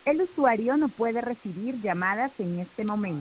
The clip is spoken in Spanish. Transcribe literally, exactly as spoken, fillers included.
El usuario no puede recibir llamadas en este momento.